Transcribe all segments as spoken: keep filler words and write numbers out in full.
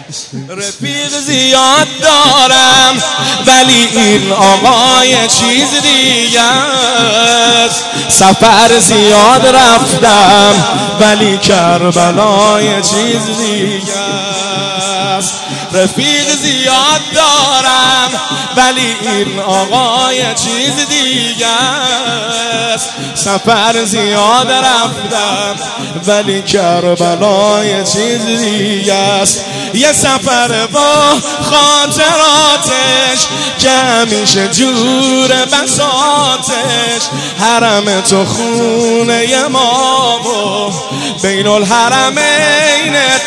رفیق زیاد دارم ولی این آقای چیز دیگه است. سفر زیاد رفتم ولی کربلای چیز دیگه است. رفیق زیاد دارم ولی این آقای چیز دیگه است. سفر زیاد رفتم ولی کربلای چیز دیگه است. یه سفر با خاطراتش که همیشه جور بساتش، حرم تو خونه ما و بین الحرمینت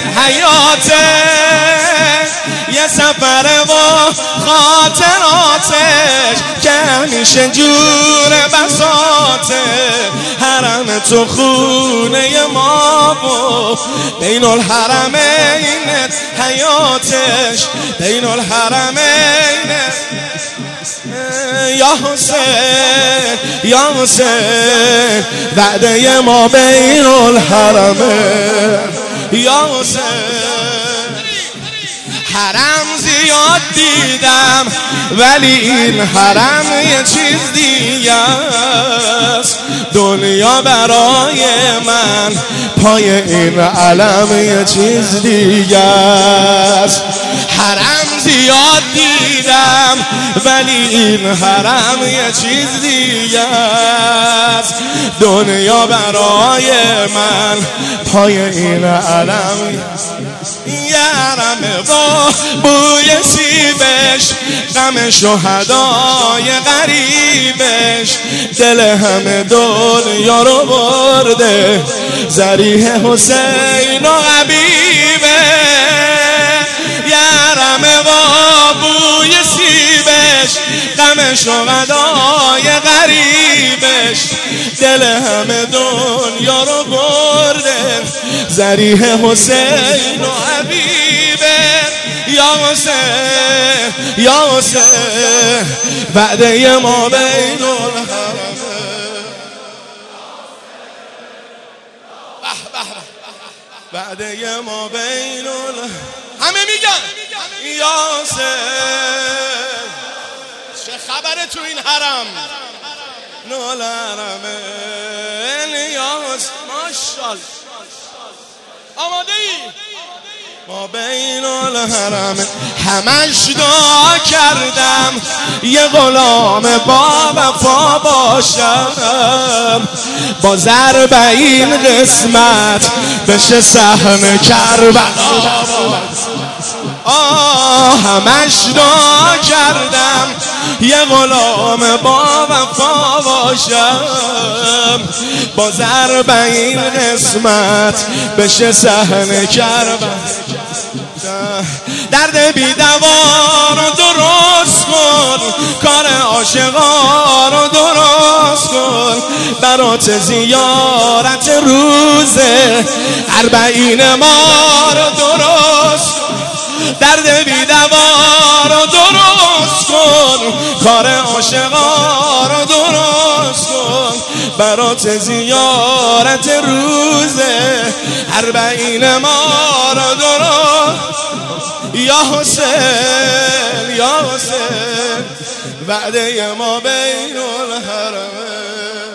حیاتش. یه سفر با خاطراتش که همیشه جور بساتش، حرم تو خونه ما و بین الحرمینت حیاتش. بین الحرمینت یا حسین یا حسین وعده ما بین الحرمین یا حسین. حرم زیاد دیدم ولی این حرم یه چیز دیگه است. دنیا برای من پای این علم یه چیز دیگه است. حرم زیاد دیدم ولی این حرم یه چیز دیگه است. دنیا برای من پای این علم یه حرم با بوی سیبش، غم شهدای غریبش، دل همه دنیا رو برده ذریح حسین و حبیبه. یه حرم با بوی سیبش، غم شهدای غریبش، دل همه دنیا رو برده ذریح حسین و حبیبه. یا حسین یا حسین وعده ما بین الحرمین. وعده ما بین الحرمین. همه میگن یا حسین چه خبره تو این حرم نول حرمین. یا حسین ماشاءالله آماده ای؟ ما بین الحرمین همش دعا کردم یه غلام با وفا باشم، با ضربین قسمت بشه سهم کربلا. آه همش دعا کردم یه غلام با وفا باشم، با ضربین قسمت بشه سهم کربلا. درد بی دوا رو درست کن، کار عاشقا رو درست کن، برات زیارت روزه اربعین ما رو درست کن. درد بی دوا رو درست کن، کار عاشقا رو درست کن، برات زیارت روزه اربعین ما رو درست. یا حسین یا حسین وعده ما بین الحرمین.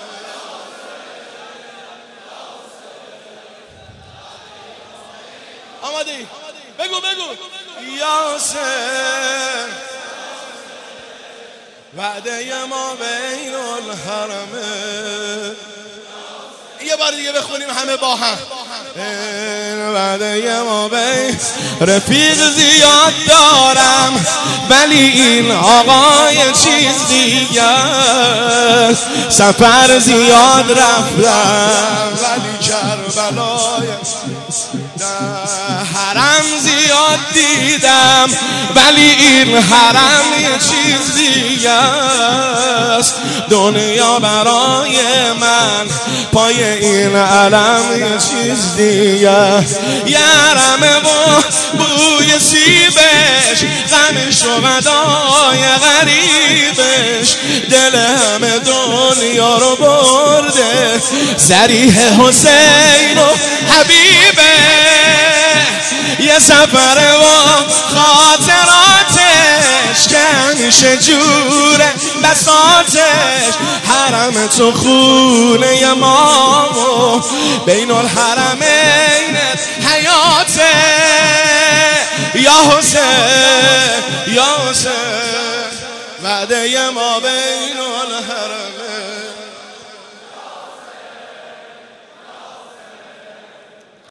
آماده بگو بگو یا حسین وعده ما بین الحرمین. یه بار دیگه بخونیم همه با هم. وعده ما بین. رفیق زیاد دارم ولی این آقای چیز دیگه است. سفر زیاد رفتم ولی کربلای. حرم زیاد دیدم ولی این حرم یه چیز دیگه است. دنیا برای من پای این علم یه چیز دیگه. یه حرم با بوی سیبش، غم شهدای غریبش، دل همه دنیا رو برده ذریح حسین و حبیبه. یه سفر و خاطراتش کنش جوره بساتش حرم تو خونه ما و بین الحرمین حیاته یا حسین یا حسین وعده ما بین الحرمین